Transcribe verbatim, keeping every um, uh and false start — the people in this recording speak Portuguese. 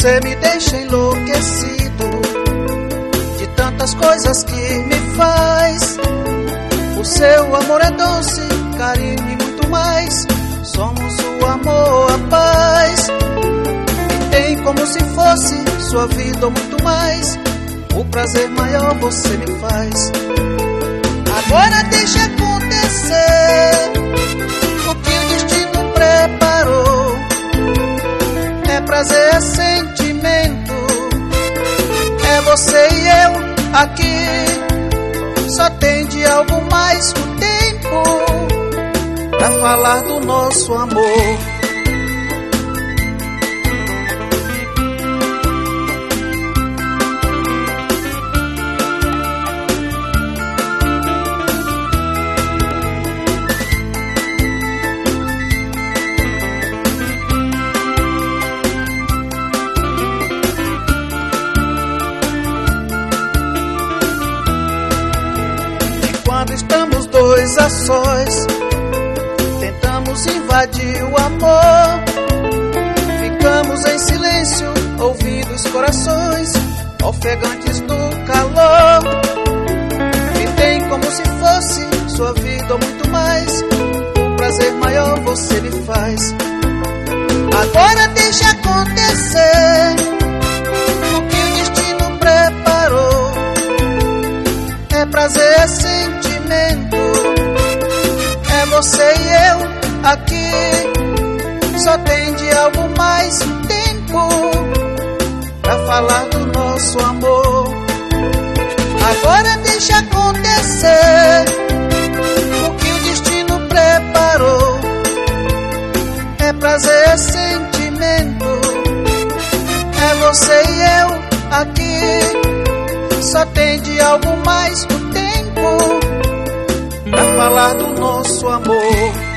Você me deixa enlouquecido de tantas coisas que me faz. O seu amor é doce, carinho e muito mais. Somos o amor, a paz. E tem como se fosse sua vida ou muito mais. O prazer maior você me faz. Agora deixa acontecer o que o destino preparou. É prazer, é sentimento. É você e eu aqui. Só tem de algo mais que o tempo pra falar do nosso amor. Quando estamos dois a sós, tentamos invadir o amor. Ficamos em silêncio, ouvindo os corações ofegantes do calor. E tem como se fosse sua vida ou muito mais. Um prazer maior você me faz. Agora deixa acontecer o que o destino preparou. É prazer, é sentimento. É você e eu aqui. Só tem de algo mais tempo pra falar do nosso amor. Agora deixa acontecer o que o destino preparou. É prazer, é sentimento. É você e eu aqui. Só tem de algo mais que o tempo pra falar do nosso amor.